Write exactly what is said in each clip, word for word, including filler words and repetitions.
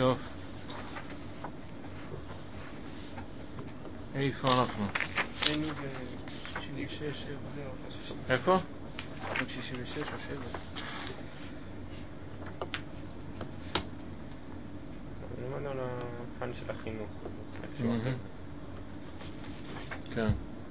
טוב. איפה אנחנו? היינו ב-שישים ושש, זהו. איפה? שישים ושש או שבע. למדנו על הפן של החינוך. כן.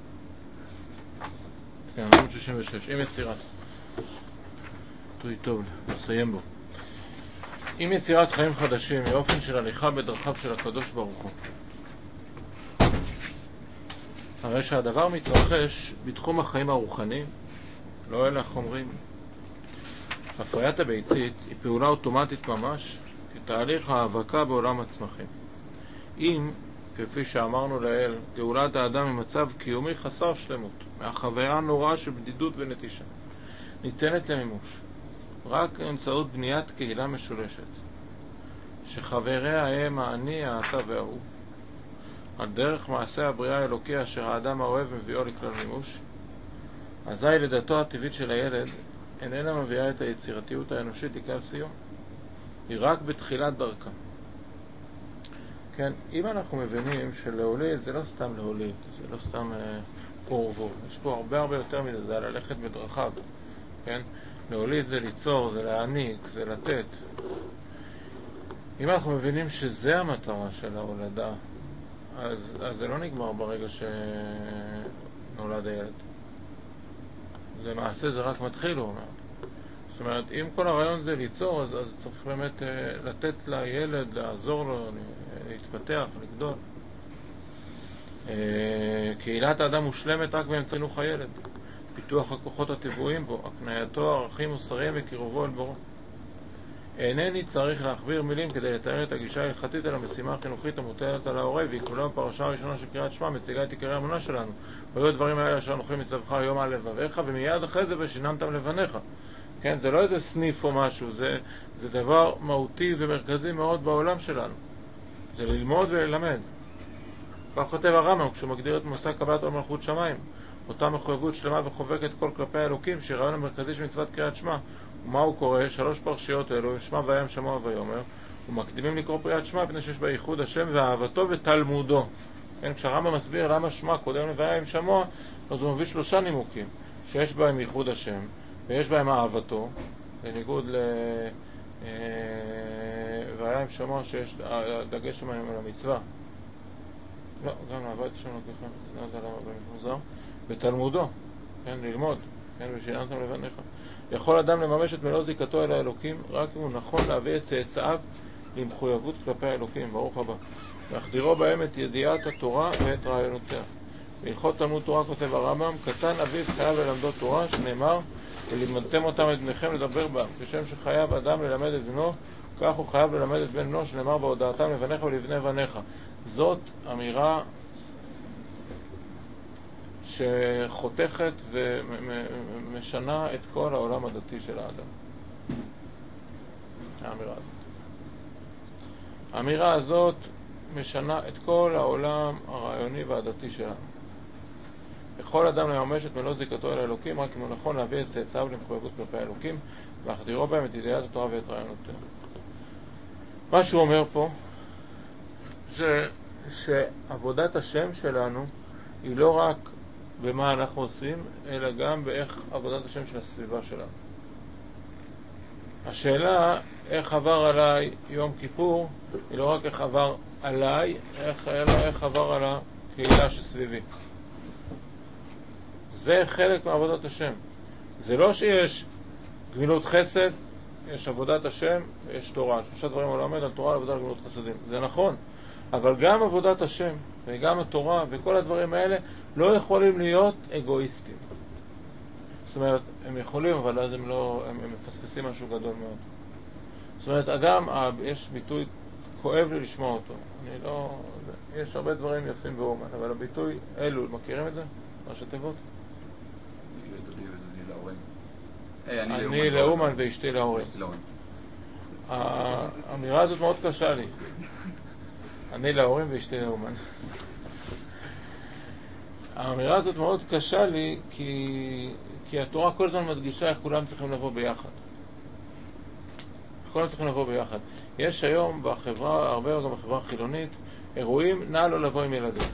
כן, עמוד שישים ושש. עם יצירת. תראי טוב, נסיים בו. עם יצירת חיים חדשים, מאופן של הליכה בדרכיו של הקדוש ברוך הוא. הרי שהדבר מתרחש בתחום החיים הרוחניים, לא אלא חומרים. הפריית הביצית היא פעולה אוטומטית ממש, כתהליך ההאבקה בעולם הצמחים. אם, כפי שאמרנו לאל, גאולת האדם ממצב קיומי חסר שלמות, מהחוויה הנוראה של בדידות ונטישה, ניתנת למימוש, רק באמצעות בניית קהילה משולשת, שחבריה הם האני, האתה וההוא, על דרך מעשה הבריאה האלוקי אשר האדם האוהב מביאו לכלל מימוש. אזי לידתו הטבעית של הילד איננה מביאה את היצירתיות האנושית לכלל סיום, היא רק בתחילת דרכה. כן, אם אנחנו מבינים שלהוליד זה לא סתם להוליד, זה לא סתם אה, פורבו, יש פה הרבה הרבה יותר מזה, זה ללכת בדרכיו, כן? להוליד זה ליצור, זה להעניק, זה לתת. אם אנחנו מבינים שזה המטרה של ההולדה, אז, אז זה לא נגמר ברגע שנולד הילד. זה מעשה, זה רק מתחיל, הוא אומר. זאת אומרת, אם כל הרעיון זה ליצור, אז, אז צריך באמת uh, לתת לילד, לעזור לו, להתפתח, לגדול. Uh, קהילת האדם מושלמת רק באמצעות חינוך הילד. פיתוח הכוחות הטבועים בו, הקנייתו, ערכים מוסריים וקירובו אל בורו. אינני צריך להכביר מילים כדי לתאר את הגישה ההלכתית על המשימה החינוכית המוטלת על ההורה, והיא כולה בפרשה הראשונה של קריאת שמע מציגה את עיקרי האמונה שלנו. והיו הדברים האלה אשר אנוכי מצווך היום על לבביך, ומיד אחרי זה ושיננתם לבניך. כן, זה לא איזה סניף או משהו, זה, זה דבר מהותי ומרכזי מאוד בעולם שלנו. זה ללמוד וללמד. כך כותב הרמב"ם כשהוא מגדיר את מושג קבלת עול מלכות שמיים, אותה מחויבות שלמה וחובקת כל כלפי האלוקים, שהרעיון המרכזי של מצוות קריאת שמע. ומה הוא קורא? שלוש פרשיות אלו, שמע וים שמוע ויאמר, ומקדימים לקרוא פריאת שמע פני שיש בה ייחוד השם ואהבתו ותלמודו. כן, כשהרמב"ם מסביר למה שמע קודם לוים שמוע, אז הוא מביא שלושה נימוקים, שיש בהם ייחוד השם ויש בהם אהבתו, בניגוד ל וים שמוע שיש דגש שם על המצווה. לא, גם אהבת השם לקחם, לא יודע למה במחוזר. ותלמודו, כן, ללמוד, כן, ושיננתם לבניך. יכול אדם לממש את מלוא זיקתו אל האלוקים רק אם הוא נכון להביא את צאצאיו למחויבות כלפי האלוקים. ברוך הבא. להחדירו בהם את ידיעת התורה ואת רעיונותיה. בהלכות תלמוד תורה כותב הרמב"ם, קטן אביו חייב ללמדו תורה, שנאמר, ולימדתם אותם את בניכם לדבר בם. כשם שחייב אדם ללמד את בנו, כך הוא חייב ללמד את בן בנו, שנאמר בהודעתם לבניך ולבני בניך. זאת אמירה שחותכת ומשנה את כל העולם הדתי של האדם. האמירה הזאת. האמירה הזאת משנה את כל העולם הרעיוני והדתי שלנו. יכול אדם לממש את מלוא זיקתו אל האלוקים רק אם הוא נכון להביא את צאצאיו למחויבות כלפי האלוקים ולהחדירו בהם את ידיעת התורה ואת רעיונותיה. מה שהוא אומר פה זה שעבודת השם שלנו היא לא רק במה אנחנו עושים, אלא גם באיך עבודת השם של הסביבה שלנו. השאלה איך עבר עליי יום כיפור היא לא רק איך עבר עליי, איך, אלא איך עבר על הקהילה שסביבי. זה חלק מעבודת השם. זה לא שיש גמילות חסד, יש עבודת השם ויש תורה. שלושה דברים הוא לומד על תורה, עבודה על גמילות חסדים. זה נכון. אבל גם עבודת השם וגם התורה וכל הדברים האלה לא יכולים להיות אגואיסטים. זאת אומרת, הם יכולים, אבל אז הם לא, הם, הם מפספסים משהו גדול מאוד. זאת אומרת, אדם, יש ביטוי כואב לי לשמוע אותו. אני לא, יש הרבה דברים יפים באומן, אבל הביטוי אלול, מכירים את זה? ראשי תיבות? אני לאומן ואשתי להורים. האמירה הזאת מאוד קשה לי. אני להורים ואשתי לאומן. האמירה הזאת מאוד קשה לי כי, כי התורה כל הזמן מדגישה איך כולם צריכים לבוא ביחד. כולם צריכים לבוא ביחד. יש היום בחברה, הרבה גם בחברה החילונית, אירועים, נע לא לבוא עם ילדים.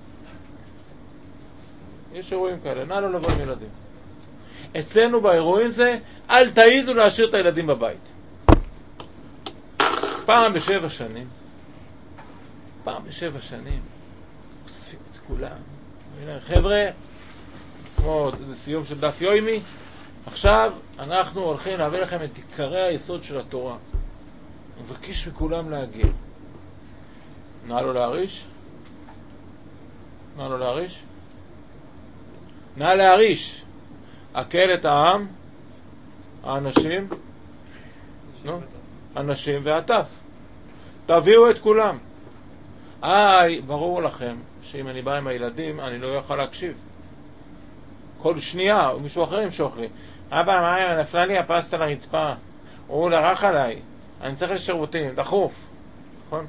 יש אירועים כאלה, נע לא לבוא עם ילדים. אצלנו באירועים זה, אל תעיזו להשאיר את הילדים בבית. פעם בשבע שנים, פעם בשבע שנים, אוספים את כולם. חבר'ה, כמו סיום של דף יוימי, עכשיו אנחנו הולכים להביא לכם את עיקרי היסוד של התורה. מבקש מכולם להגיע. נע לו להריש? נע לו להריש? נע להריש. הקל את העם, האנשים, נו, אנשים והטף. תביאו את כולם. איי, ברור לכם שאם אני בא עם הילדים, אני לא יכול להקשיב. כל שנייה, מישהו אחר ימשוך לי. אבא, מה, נפלה לי הפסטה לרצפה. הוא לרח עליי. אני צריך לשירותים, דחוף. נכון?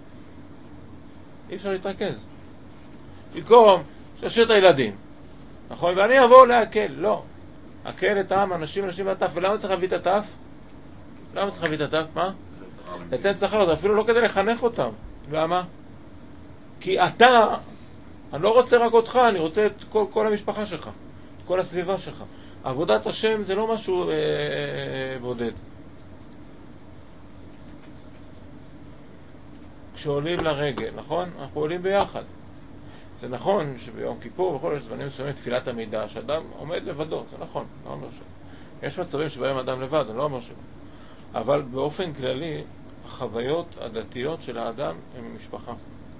אי אפשר להתרכז. במקום, שתשאיר את הילדים. נכון? ואני אבוא להקל. לא. הקל את העם, אנשים, אנשים והטף. ולמה צריך להביא את הטף? למה צריך להביא את הטף? מה? לתת שכר, זה אפילו לא כדי לחנך אותם. למה? כי אתה, אני לא רוצה רק אותך, אני רוצה את כל, כל המשפחה שלך, את כל הסביבה שלך. עבודת השם זה לא משהו אה, אה, בודד. כשעולים לרגל, נכון? אנחנו עולים ביחד. זה נכון שביום כיפור וכל יש זמנים מסוימים תפילת המידה, שאדם עומד לבדו, זה נכון, לא אומר שלא. יש מצבים שבהם אדם לבד, אני לא אומר שלא. אבל באופן כללי, החוויות הדתיות של האדם הן משפחה.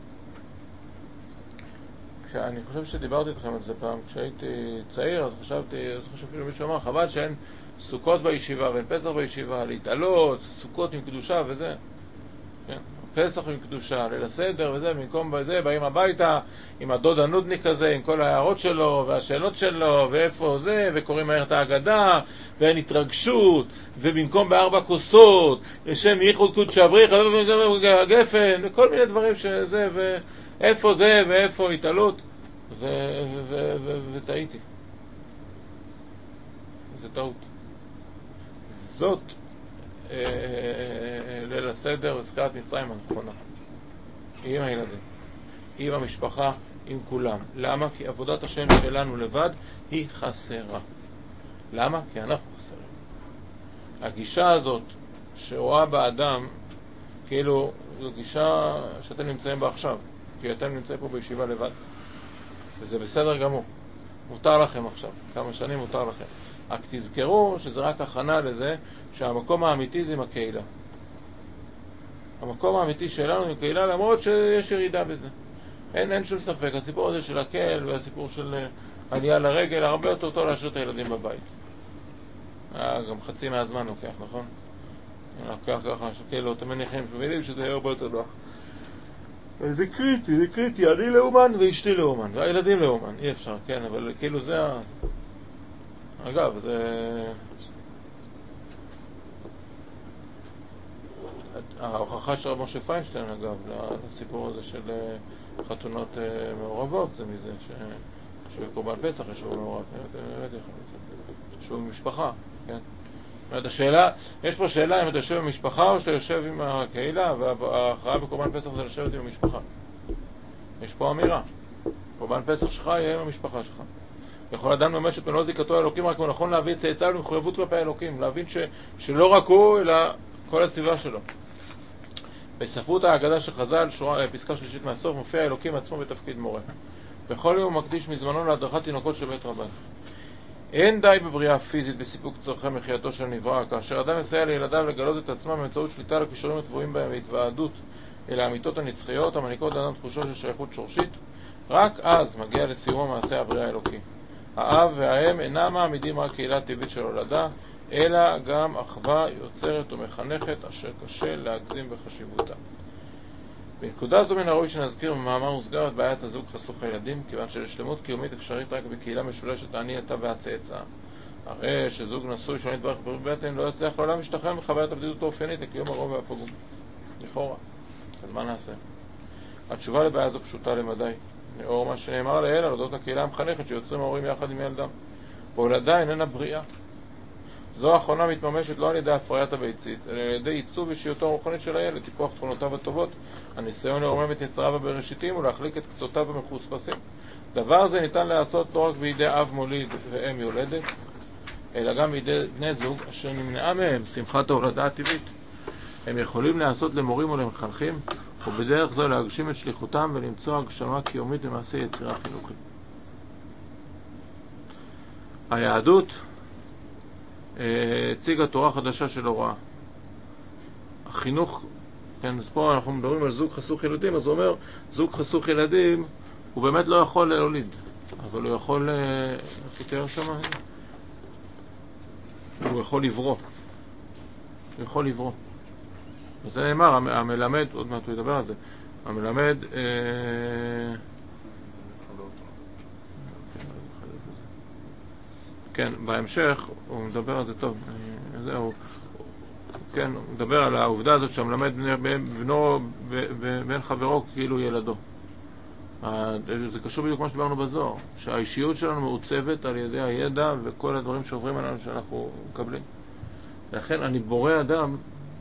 אני חושב שדיברתי איתכם על זה פעם, כשהייתי צעיר, אז חשבתי, אז חשבתי למישהו אמר, חבל שאין סוכות בישיבה ואין פסח בישיבה, להתעלות, סוכות עם קדושה וזה. כן? פסח עם קדושה, ליל הסדר וזה, במקום בזה, באים הביתה עם הדוד הנודניק הזה, עם כל ההערות שלו והשאלות שלו, ואיפה זה, וקוראים מהר את ההגדה, ואין התרגשות, ובמקום בארבע כוסות, לשם ייחוד קודש אבריך, גפן, וכל מיני דברים שזה, ואיפה זה, ואיפה התעלות, וטעיתי. זה טעות. זאת ליל הסדר וזכירת מצרים הנכונה, עם הילדים, עם המשפחה, עם כולם. למה? כי עבודת השם שלנו לבד היא חסרה. למה? כי אנחנו חסרים. הגישה הזאת שרואה באדם כאילו זו גישה שאתם נמצאים בה עכשיו, כי אתם נמצאים פה בישיבה לבד, וזה בסדר גמור, מותר לכם עכשיו, כמה שנים מותר לכם. רק תזכרו שזה רק הכנה לזה שהמקום האמיתי זה עם הקהילה. המקום האמיתי שלנו עם הקהילה, למרות שיש ירידה בזה. אין, אין שום ספק. הסיפור הזה של הקהל והסיפור של עלייה לרגל, הרבה יותר טוב להשאיר את הילדים בבית. גם חצי מהזמן לוקח, נכון? לוקח ככה, שכאילו, אתם מניחים, שמבינים שזה יהיה הרבה יותר נוח. זה קריטי, זה קריטי. אני לאומן ואשתי לאומן, והילדים לאומן. אי אפשר, כן, אבל כאילו זה ה... אגב, זה... ההוכחה של רב משה פיינשטיין, אגב, לסיפור הזה של חתונות מעורבות, זה מזה שבקורבן פסח ישבו מעורב, ישבו במשפחה, כן? זאת אומרת, השאלה, יש פה שאלה אם אתה יושב במשפחה או שאתה יושב עם הקהילה, וההכרעה בקורבן פסח זה לשבת עם המשפחה. יש פה אמירה, קורבן פסח שלך יהיה עם המשפחה שלך. יכול אדם ממש את מלוא זיקתו האלוקים, רק הוא נכון להביא את צאצאיו למחויבות כלפי האלוקים, להבין ש, שלא רק הוא, אלא כל הסביבה שלו. בספרות ההגדה של חז"ל, שורה, פסקה שלישית מהסוף, מופיע האלוקים עצמו בתפקיד מורה. בכל יום הוא מקדיש מזמנו להדרכת תינוקות של בית רבן. אין די בבריאה פיזית בסיפוק צורכי מחייתו של נברא, כאשר אדם מסייע לילדיו לגלות את עצמם באמצעות שליטה על הכישורים הטבועים בהם והתוועדות אל האמיתות הנצחיות, המעניקות לאדם תחושה של שייכות שורשית, רק אז מגיע לסיום מעשה הבריאה האלוקי. האב והאם אינם מעמידים רק קהילה טבעית של הולדה, אלא גם אחווה יוצרת ומחנכת אשר קשה להגזים בחשיבותה. בנקודה זו מן הראוי שנזכיר במאמר מוסגר את בעיית הזוג חסוך הילדים, כיוון שלשלמות קיומית אפשרית רק בקהילה משולשת העני אתה והצאצא. הרי שזוג נשוי שלא נתברך בבטן לא יצליח לעולם להשתחרר מחוויית הבדידות האופיינית לקיום הרוב והפגום. לכאורה. אז מה נעשה? התשובה לבעיה זו פשוטה למדי. לאור מה שנאמר לאל על אודות הקהילה המחנכת שיוצרים ההורים יחד עם ילדם. הולדה איננה בריאה. זו האחרונה מתממשת לא על ידי הפריית הביצית, אלא על ידי עיצוב אישיותו הרוחנית של הילד, טיפוח תכונותיו הטובות, הניסיון לרומם את יצריו הבראשיתיים ולהחליק את קצותיו המחוספסים. דבר זה ניתן לעשות לא רק בידי אב מוליד ואם יולדת, אלא גם בידי בני זוג אשר נמנעה מהם שמחת ההולדה הטבעית. הם יכולים לעשות למורים ולמחנכים, ובדרך זו להגשים את שליחותם ולמצוא הגשמה קיומית במעשה יצירה חינוכית. היהדות הציגה תורה חדשה של הוראה. החינוך, כן, אז פה אנחנו מדברים על זוג חסוך ילדים, אז הוא אומר, זוג חסוך ילדים הוא באמת לא יכול להוליד, אבל הוא יכול, איך תתאר שם? הוא יכול לברוא. הוא יכול לברוא. זה נאמר, המלמד, עוד מעט הוא ידבר על זה, המלמד אה... כן, בהמשך הוא מדבר על זה טוב, זהו, כן, הוא מדבר על העובדה הזאת שהמלמד בנו בן חברו כאילו ילדו. זה קשור בדיוק מה שדיברנו בזוהר, שהאישיות שלנו מעוצבת על ידי הידע וכל הדברים שעוברים עלינו שאנחנו מקבלים. לכן אני בורא אדם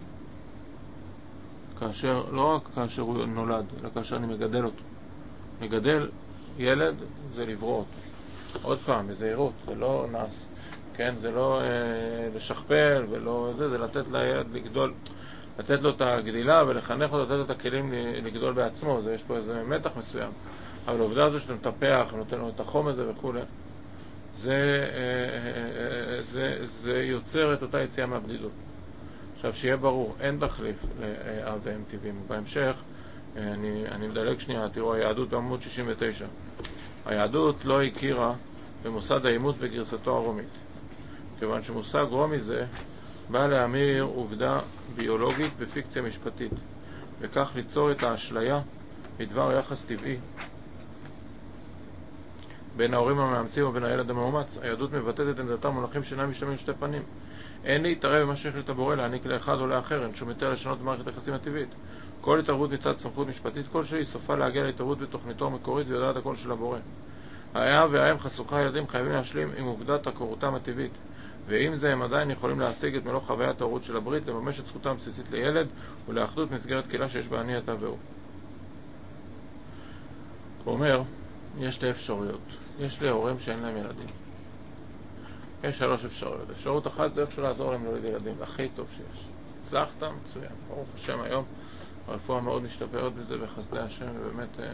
כאשר, לא רק כאשר הוא נולד, אלא כאשר אני מגדל אותו. מגדל ילד זה לברוא אותו. עוד פעם, בזהירות, זה לא נס, כן, זה לא אה, לשכפל ולא זה, זה לתת לילד לגדול, לתת לו את הגדילה ולחנך אותו, לתת לו את הכלים לגדול בעצמו, זה יש פה איזה מתח מסוים. אבל העובדה הזו שאתה מטפח, נותן לו את החום הזה וכו', זה, אה, זה, זה יוצר את אותה יציאה מהבדידות. עכשיו, שיהיה ברור, אין תחליף לאב ואם טבעיים. בהמשך, אני, אני מדלג שנייה, תראו, היהדות בעמוד שישים ותשע. היהדות לא הכירה במוסד האימות בגרסתו הרומית, כיוון שמושג רומי זה בא להמיר עובדה ביולוגית בפיקציה משפטית, וכך ליצור את האשליה בדבר יחס טבעי בין ההורים המאמצים ובין הילד המאומץ. היהדות מבטאת את עמדתם מונחים שאינם משתמעים לשתי פנים. אין להתערב במה שהחליט הבורא להעניק לאחד או לאחר, אין שום היתר לשנות במערכת היחסים הטבעית. כל התערבות מצד סמכות משפטית כלשהי סופה להגיע להתערבות בתוכניתו המקורית ויודעת הכל של הבורא. האב והאם חסוכי הילדים חייבים להשלים עם עובדת הכרותם הטבעית, ועם זה הם עדיין יכולים להשיג את מלוא חוויית ההורות של הברית, לממש את זכותם הבסיסית לילד ולאחדות מסגרת קהילה שיש בה אני אתה והוא. הוא אומר, יש לי אפשרויות. יש לי הורים שאין להם ילדים. יש שלוש אפשרויות. אפשרות אחת זה אפשר לעזור להם להוליד ילדים, הכי טוב שיש. הצלחת, מצוין. ברוך השם, היום הרפואה מאוד משתפרת בזה בחסדי השם, ובאמת אה,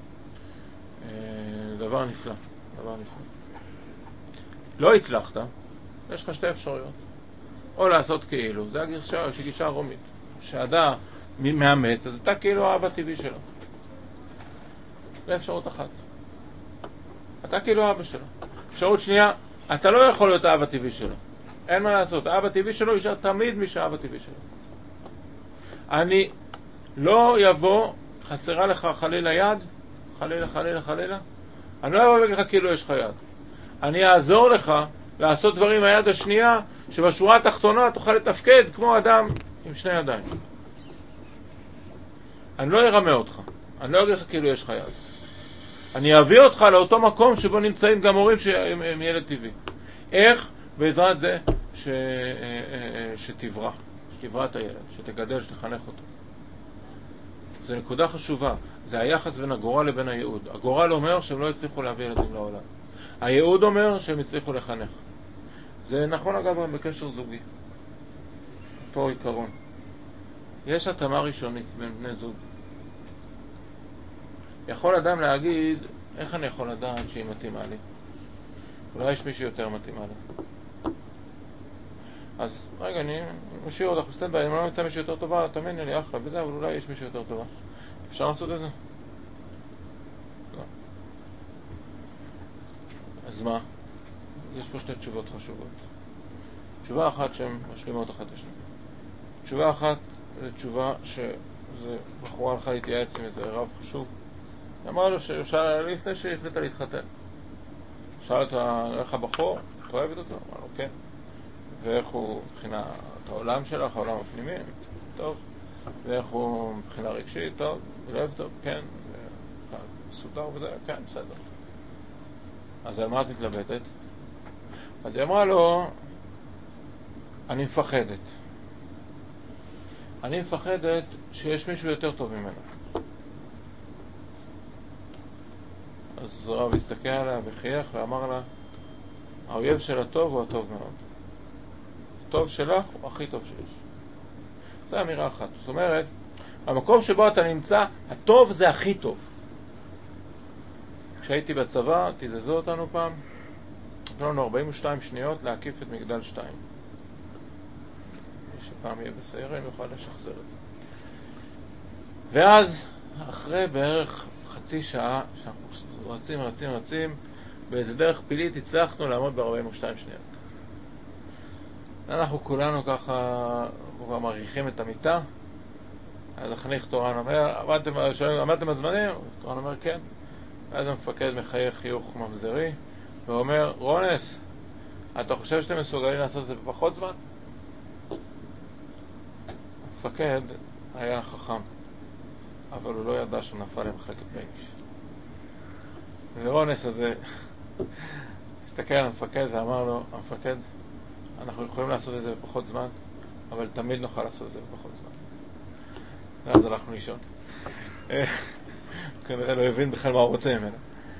אה, דבר נפלא. דבר נפלא. לא הצלחת, יש לך שתי אפשרויות. או לעשות כאילו, זה הגישה, הגישה הרומית. שאדם מאמץ, אז אתה כאילו האבא הטבעי שלו. זה אפשרות אחת. אתה כאילו האבא שלו. אפשרות שנייה, אתה לא יכול להיות האבא הטבעי שלו. אין מה לעשות. האבא הטבעי שלו יישאר תמיד מי שהאבא הטבעי שלו. אני לא יבוא, חסרה לך חלילה יד, חלילה, חלילה, חלילה. אני לא אבוא בגלל כאילו יש לך יד. אני אעזור לך לעשות דברים מהיד השנייה, שבשורה התחתונה תוכל לתפקד כמו אדם עם שני ידיים. אני לא ארמה אותך. אני לא אגיד לך כאילו יש לך יד. אני אביא אותך לאותו מקום שבו נמצאים גם הורים שהם ילד טבעי. איך? בעזרת זה ש... שתברא, שתברא את הילד, שתגדל, שתחנך אותו. זו נקודה חשובה. זה היחס בין הגורל לבין הייעוד. הגורל אומר שהם לא הצליחו להביא ילדים לעולם. הייעוד אומר שהם הצליחו לחנך. זה נכון אגב גם בקשר זוגי. אותו עיקרון. יש התאמה ראשונית בין בני זוג. יכול אדם להגיד, איך אני יכול לדעת שהיא מתאימה לי? אולי יש מישהו יותר מתאימה לי. אז רגע, אני משאיר אותך בסטנד ביי, אם לא נמצא מישהו יותר טובה, תאמיני לי אחלה וזה, אבל אולי יש מישהו יותר טובה. אפשר לעשות את זה? לא. אז מה? יש פה שתי תשובות חשובות. תשובה אחת שהן משלימות אחת לשנייה. תשובה אחת זה תשובה שזה בחורה הלכה להתייעץ עם איזה רב חשוב. היא אמרה לו שאפשר לפני שהחליטה להתחתן. שאל אותה, איך הבחור? את אוהבת אותו? אמרה לו, כן. ואיך הוא מבחינה את העולם שלך, העולם הפנימי? טוב. ואיך הוא מבחינה רגשית? טוב. ולב טוב? כן. סודר וזה? כן, בסדר. אז על מה את מתלבטת? אז היא אמרה לו, אני מפחדת. אני מפחדת שיש מישהו יותר טוב ממנו. אז הרב הסתכל עליה וחייך ואמר לה, האויב של הטוב הוא הטוב מאוד. הטוב שלך הוא הכי טוב שיש. זו אמירה אחת. זאת אומרת, המקום שבו אתה נמצא, הטוב זה הכי טוב. כשהייתי בצבא, תזזו אותנו פעם, נתנו לנו ארבעים ושתיים שניות להקיף את מגדל שתיים. מי שפעם יהיה בסיירים יוכל לשחזר את זה. ואז, אחרי בערך חצי שעה, שאנחנו רצים, רצים, רצים, באיזה דרך פילית הצלחנו לעמוד ב-ארבעים ושתיים שניות. אנחנו כולנו ככה כבר מריחים את המיטה. אז החניך תורן אומר, עמדתם, עמדתם הזמנים? תורן אומר, כן. אז המפקד מחייך חיוך ממזרי ואומר, רונס, אתה חושב שאתם מסוגלים לעשות את זה בפחות זמן? המפקד היה חכם, אבל הוא לא ידע שהוא נפל למחלקת בייניש. ורונס הזה הסתכל על המפקד ואמר לו, המפקד, אנחנו יכולים לעשות את זה בפחות זמן, אבל תמיד נוכל לעשות את זה בפחות זמן. ואז הלכנו לישון. כנראה לא הבין בכלל מה הוא רוצה ממנו.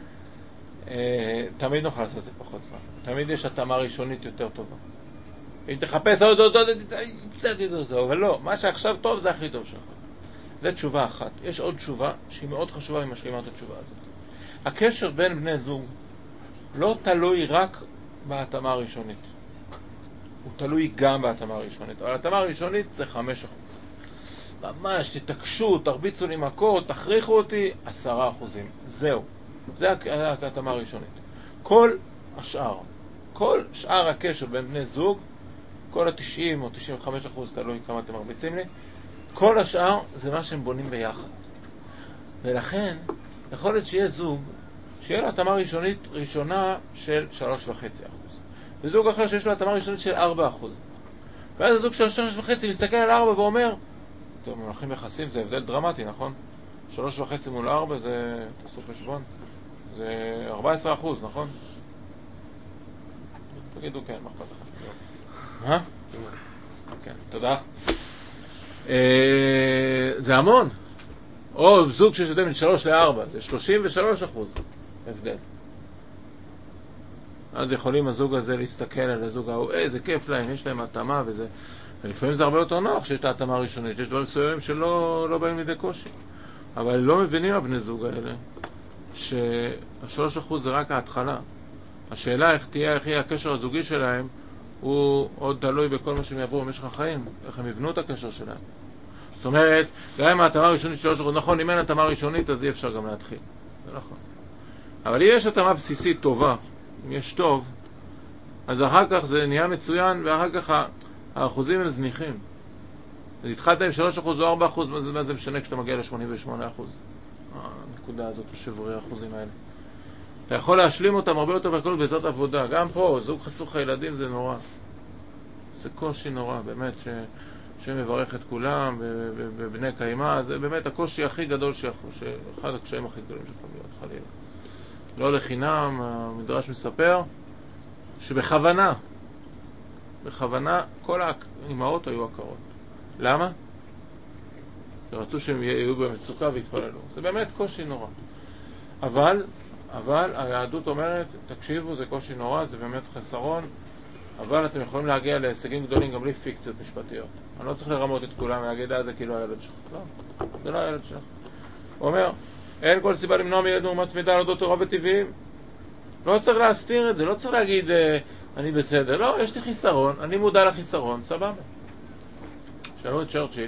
תמיד נוכל לעשות את זה פחות זמן. תמיד יש התאמה ראשונית יותר טובה. אם תחפש עוד עוד עוד עוד, אבל לא, מה שעכשיו טוב זה הכי טוב שלך. זו תשובה אחת. יש עוד תשובה שהיא מאוד חשובה אם משלימה את התשובה הזאת. הקשר בין בני זוג לא תלוי רק בהתאמה הראשונית. הוא תלוי גם בהתאמה הראשונית. אבל ההתאמה הראשונית זה חמש אחוז. ממש, תתקשו, תרביצו לי מכות, תכריחו אותי, עשרה אחוזים. זהו. זה ההתאמה הראשונית. כל השאר, כל שאר הקשר בין בני זוג, כל ה-תשעים או תשעים וחמישה אחוז, תלוי כמה אתם מרביצים לי, כל השאר זה מה שהם בונים ביחד. ולכן, יכול להיות שיהיה זוג, שיהיה לו התאמה ראשונית ראשונה של שלוש וחצי אחוז. וזוג אחר שיש לו התאמה ראשונית של ארבע אחוז. ואז הזוג של שלוש וחצי מסתכל על ארבע ואומר, טוב, מונחים יחסים זה הבדל דרמטי, נכון? שלוש וחצי מול ארבע זה, תעשו חשבון, זה ארבע עשרה אחוז, נכון? תגידו כן, מה אכפת לך? מה? כן, תודה. זה המון. או זוג שיש הבדל בין שלוש לארבע, זה שלושים ושלושה אחוז הבדל. אז יכולים הזוג הזה להסתכל על הזוג ההוא, איזה כיף להם, יש להם התאמה וזה. ולפעמים זה הרבה יותר נוח שיש את ההתאמה הראשונית, יש דברים מסוימים שלא לא באים לידי קושי. אבל לא מבינים הבני זוג האלה, שהשלוש אחוז זה רק ההתחלה. השאלה איך תהיה, איך יהיה הקשר הזוגי שלהם, הוא עוד תלוי בכל מה שהם יעברו במשך החיים, איך הם יבנו את הקשר שלהם. זאת אומרת, גם אם ההתאמה הראשונית שלוש אחוז, נכון, אם אין התאמה ראשונית, אז אי אפשר גם להתחיל. זה נכון. אבל אם יש התאמה בסיסית טובה, אם יש טוב, אז אחר כך זה נהיה מצוין, ואחר כך האחוזים הם זניחים. אז התחלת עם שלוש אחוז או ארבע אחוז, מה זה משנה כשאתה מגיע ל-שמונים ושמונה אחוז? הנקודה הזאת, שברי האחוזים האלה. אתה יכול להשלים אותם הרבה יותר והכל בעזרת עבודה. גם פה, זוג חסוך הילדים זה נורא. זה קושי נורא, באמת, ש... שמברך את כולם, בבני קיימה, זה באמת הקושי הכי גדול, שיכול, שאחד הקשיים הכי גדולים שיכול להיות, חלילה. לא לחינם, המדרש מספר, שבכוונה, בכוונה, כל האימהות היו עקרות. למה? שרצו שהם יהיו במצוקה והתפללו. זה באמת קושי נורא. אבל, אבל היהדות אומרת, תקשיבו, זה קושי נורא, זה באמת חסרון, אבל אתם יכולים להגיע להישגים גדולים גם בלי פיקציות משפטיות. אני לא צריך לרמות את כולם ולהגיד, אה, זה כאילו הילד שלך. לא, זה לא הילד שלך. הוא אומר, אין כל סיבה למנוע מילד מאומץ מידה על אודות תורה וטבעיים. לא צריך להסתיר את זה, לא צריך להגיד, אה, אני בסדר. לא, יש לי חיסרון, אני מודע לחיסרון, סבבה. שאלו את צ'רצ'יל,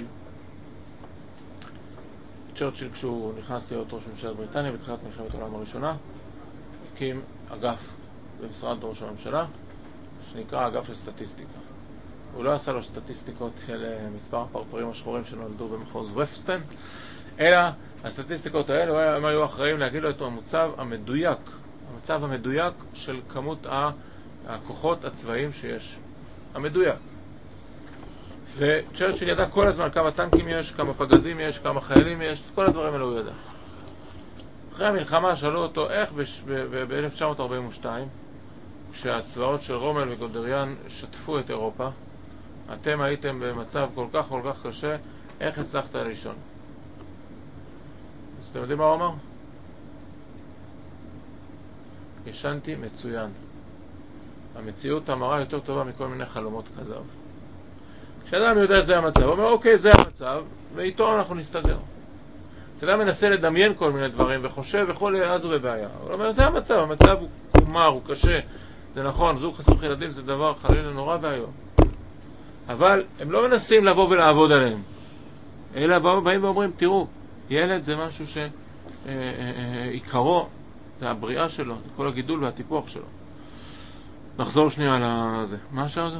צ'רצ'יל כשהוא נכנס להיות ראש ממשלת בריטניה בתחילת מלחמת העולם הראשונה, הקים אגף במשרד ראש הממשלה שנקרא אגף לסטטיסטיקה. הוא לא עשה לו סטטיסטיקות של מספר הפרפרים השחורים שנולדו במחוז ופסטן, אלא הסטטיסטיקות האלה הם היו אחראים להגיד לו את המצב המדויק, המצב המדויק של כמות הכוחות הצבאיים שיש. המדויק. וצ'רצ'יל ידע כל הזמן כמה טנקים יש, כמה פגזים יש, כמה חיילים יש, כל הדברים האלה הוא ידע. אחרי המלחמה שאלו אותו איך ב-אלף תשע מאות ארבעים ושתיים, כשהצבאות של רומל וגודריאן שטפו את אירופה, אתם הייתם במצב כל כך כל כך קשה, איך הצלחת לישון? אז אתם יודעים מה הוא אמר? ישנתי מצוין. המציאות המראה יותר טובה מכל מיני חלומות כזב. כשאדם יודע זה המצב, הוא אומר אוקיי זה המצב, ואיתו אנחנו נסתדר. כשאדם מנסה לדמיין כל מיני דברים וחושב וכל אז הוא בבעיה. הוא אומר זה המצב, המצב הוא מר, הוא קשה. זה נכון, זוג חסוך ילדים זה דבר חלילה נורא והיום. אבל הם לא מנסים לבוא ולעבוד עליהם. אלא באים ואומרים, תראו, ילד זה משהו שעיקרו, זה הבריאה שלו, זה כל הגידול והטיפוח שלו. נחזור שנייה על זה. מה השאר זה?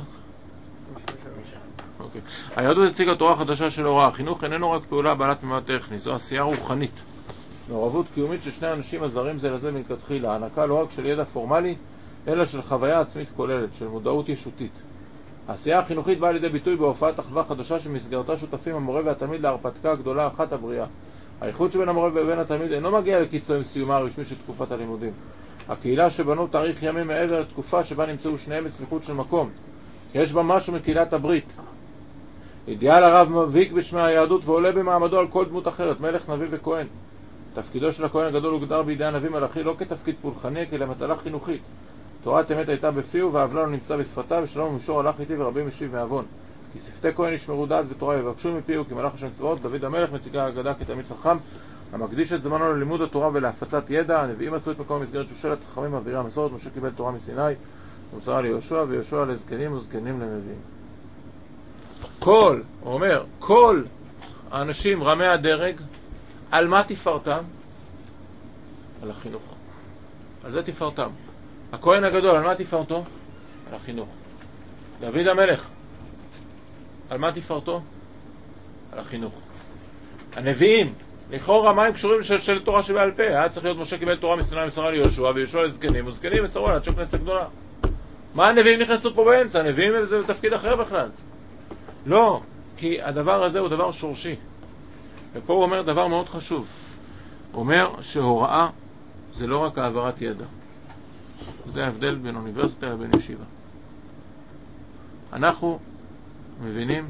אוקיי. היהדות הציגה תורה חדשה של הוראה. החינוך איננו רק פעולה בעלת ממד טכני, זו עשייה רוחנית. מעורבות קיומית של שני אנשים הזרים זה לזה מלכתחילה. הענקה לא רק של ידע פורמלי, אלא של חוויה עצמית כוללת, של מודעות ישותית. העשייה החינוכית באה לידי ביטוי בהופעת אחווה חדשה שמסגרתה שותפים המורה והתלמיד להרפתקה הגדולה אחת הבריאה. האיחוד שבין המורה ובין התלמיד אינו מגיע לקיצו עם סיומה הרשמי של תקופת הלימודים. הקהילה שבנו תאריך ימים מעבר לתקופה שבה נמצאו שניהם בסמיכות של מקום. יש בה משהו מקהילת הברית. אידיאל הרב מביק בשמי היהדות ועולה במעמדו על כל דמות אחרת, מלך, נביא וכהן. תפקידו של הכהן הגדול הוגדר בידי הנביא מלאכי לא כתפקיד פולחני, כי למטלה חינוכית. תורת אמת הייתה בפיו והעוולה לא נמצא בשפתיו, ושלום ומישור הלך איתי ורבים משיב מעוון. כי שפתי כהן ישמרו דעת ותורה יבקשו מפיו, כי מלאך השם צבאות. דוד המלך מציגה האגדה כתלמיד חכם המקדיש את זמנו ללימוד התורה ולהפצת ידע. הנביאים מצאו את מקום במסגרת שושלת חכמים מעבירי המסורת. משה קיבל תורה מסיני ומסרה ליהושע, ויהושע לזקנים וזקנים לנביאים. כל, הוא אומר, כל האנשים רמי הדרג, על מה תפארתם? על החינוך. על זה תפארתם. הכהן הגדול, על מה תפארתו? על החינוך. דוד המלך, על מה תפארתו? על החינוך. הנביאים, לכאורה מים קשורים של, של תורה שבעל פה. היה צריך להיות משה קיבל תורה מסיני ומסרה ליהושע, ויהושע לזקנים וזקנים מסרו עד שכנסת הגדולה. מה הנביאים נכנסו פה באמצע? הנביאים זה תפקיד אחר בכלל. לא, כי הדבר הזה הוא דבר שורשי. ופה הוא אומר דבר מאוד חשוב. הוא אומר שהוראה זה לא רק העברת ידע. זה ההבדל בין אוניברסיטה לבין ישיבה. אנחנו מבינים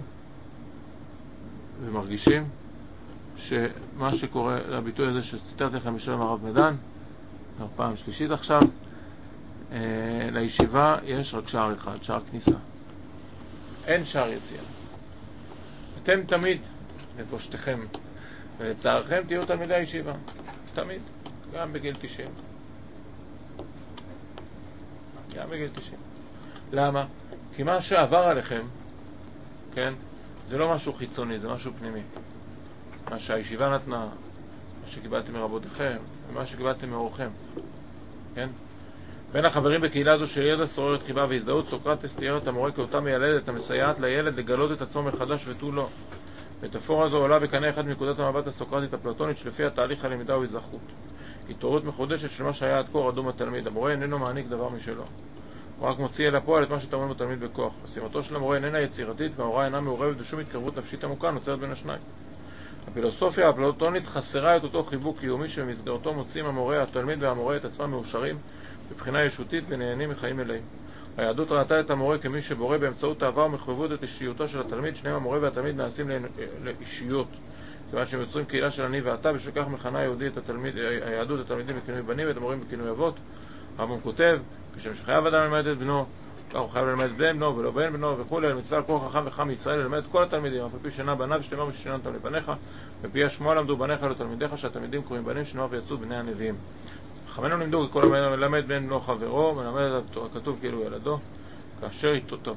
ומרגישים שמה שקורה לביטוי הזה שציטרתי לכם משלם הרב מדן, פעם שלישית עכשיו, אה, לישיבה יש רק שער אחד, שער כניסה. אין שער יציאה. אתם תמיד, לפושטכם ולצערכם, תהיו תלמידי הישיבה. תמיד. גם בגיל תשעים. גם בגיל תשעים. למה? כי מה שעבר עליכם, כן, זה לא משהו חיצוני, זה משהו פנימי. מה שהישיבה נתנה, מה שקיבלתם מרבותיכם, ומה שקיבלתם מאורכם. כן? בין החברים בקהילה הזו של ידע שוררת חיבה והזדהות, סוקרטס תיאר את המורה כאותה מיילדת המסייעת לילד לגלות את עצמו מחדש ותו לא. מטאפורה זו עולה בקנה אחד מנקודת המבט הסוקרטית אפלטונית שלפי התהליך הלמידה הוא היזכרות. התעוררות מחודשת של מה שהיה עד כה רדום התלמיד. המורה איננו מעניק דבר משלו. הוא רק מוציא אל הפועל את מה שטמון בתלמיד בכוח. משימתו של המורה איננה יצירתית, וההוראה אינה מעורבת בשום התקרבות נפשית עמוקה נוצרת בין השניים. הפילוסופיה האפלטונית חסרה את אותו חיבוק קיומי שבמסגרתו מוצאים המורה, התלמיד והמורה את עצמם מאושרים בבחינה ישותית ונהנים מחיים מלאים. היהדות ראתה את המורה כמי שבורא באמצעות אהבה ומחויבות את אישיותו של התלמיד. שניהם המורה והתלמיד נעשים לאישיות, כיוון שהם יוצרים קהילה של אני ואתה, בשביל כך מכנה היהודית התלמיד, היהדות התלמידים בכינוי בנים ואת המורים בכינוי אבות. הרמב"ם כותב, כשם שחייב אדם ללמד את בנו, כך הוא חייב ללמד את בן בנו ולא בן בנו וכו'. מצווה על כל חכם וחכם מישראל ללמד את כל התלמידים, אף על פי שינה בניו ושתאמר וששיננתם לבניך, ופי השמוע למדו בניך לתלמידיך, שהתלמידים קוראים בנים שנאמר ויצאו בני הנביאים. חכמינו לימדו כי כל המלמד בן בנו חברו, מלמד את הכתוב כאילו ילדו, כאשר איתותו.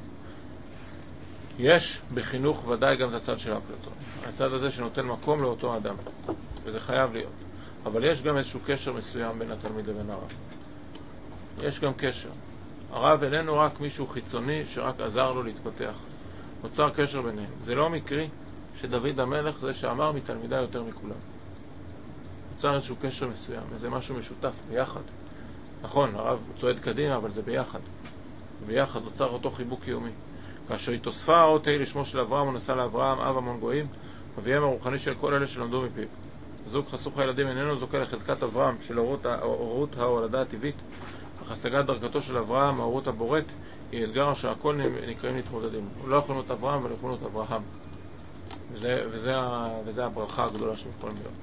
יש בחינוך ודאי גם את הצד של אפלטון, הצד הזה שנותן מקום לאותו אדם, וזה חייב להיות. אבל יש גם איזשהו קשר מסוים בין התלמיד לבין הרב. יש גם קשר. הרב איננו רק מישהו חיצוני שרק עזר לו להתפתח. נוצר קשר ביניהם. זה לא מקרי שדוד המלך זה שאמר מתלמידה יותר מכולם. נוצר איזשהו קשר מסוים, וזה משהו משותף, ביחד. נכון, הרב צועד קדימה, אבל זה ביחד. ביחד נוצר אותו חיבוק קיומי. כאשר התוספה האות ה' לשמו של אברהם, הוא נסע לאברהם, אב המון גויים, אביהם הרוחני של כל אלה שלמדו מפיו. זוג חסוך הילדים איננו זוכה לחזקת אברהם של אורות, אורות ההולדה הטבעית, אך השגת דרכתו של אברהם, האורות הבורט, היא אתגר שהכל נקראים להתמודדים. לא יכולים להיות אברהם, אבל יכולים להיות אברהם. וזה, וזה, וזה הברכה הגדולה שהם יכולים להיות.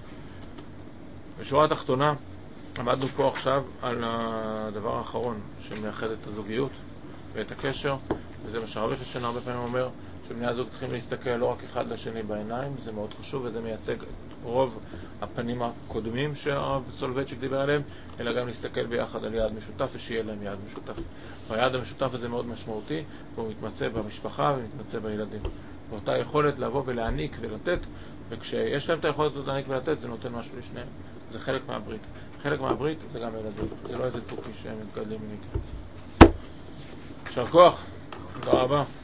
בשורה התחתונה, עמדנו פה עכשיו על הדבר האחרון שמייחד את הזוגיות ואת הקשר, וזה מה שהרב יששן הרבה פעמים אומר, שבני הזוג צריכים להסתכל לא רק אחד לשני בעיניים, זה מאוד חשוב וזה מייצג רוב הפנים הקודמים שהרב סולובייצ'יק דיבר עליהם, אלא גם להסתכל ביחד על יעד משותף ושיהיה להם יעד משותף. והיעד המשותף הזה מאוד משמעותי, והוא מתמצא במשפחה ומתמצא בילדים. ואותה יכולת לבוא ולהעניק ולתת, וכשיש להם את היכולת הזאת להעניק ולתת, זה נותן משהו לשניהם. זה חלק מהברית. חלק מהברית זה גם ילדים. זה לא איזה תוכי שהם מתגדלים ממקרה. יישר כוח. תודה רבה.